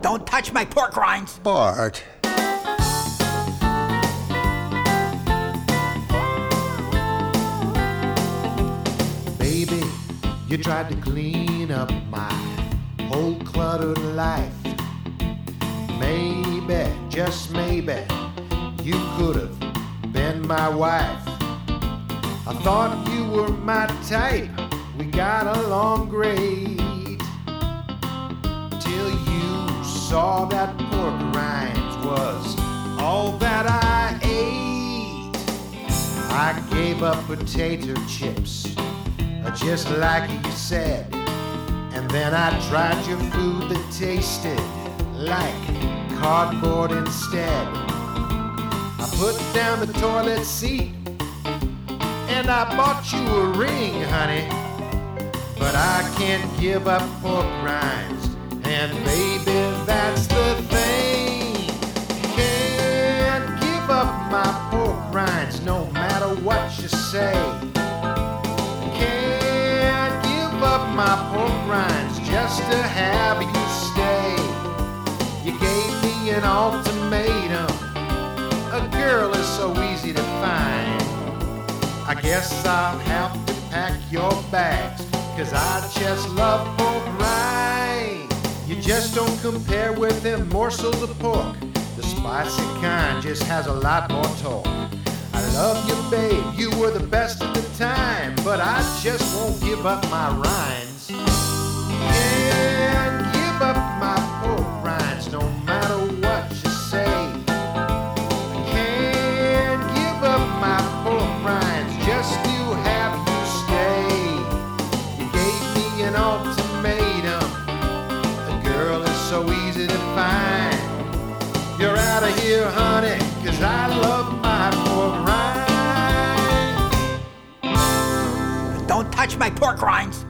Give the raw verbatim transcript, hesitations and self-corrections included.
Don't touch my pork rinds. Bart. Baby, you tried to clean up my whole cluttered life. Maybe, just maybe, you could have been my wife. I thought you were my type, we got along great. Till you saw that pork rinds was all that I ate. I gave up potato chips, just like you said. And then I tried your food that tasted like cardboard instead. I put down the toilet seat and I bought you a ring, honey. But I can't give up pork rinds, and baby, that's the thing. Can't give up my pork rinds no matter what you say. Can't give up my pork rinds just to have you stay. You gave me an ultimatum, a girl is so easy to find. I guess I'll have to pack your bags, 'cause I just love pork rind. You just don't compare with them morsels of pork. The spicy kind just has a lot more torque. I love you, babe, you were the best at the time, but I just won't give up my rinds. Can't give up my pork rinds no matter what you say. Can't give up my pork rinds just to have you stay. You gave me an ultimatum, a girl is so easy to find. You're out of here, honey, 'cause I love my pork rinds. Don't touch my pork rinds.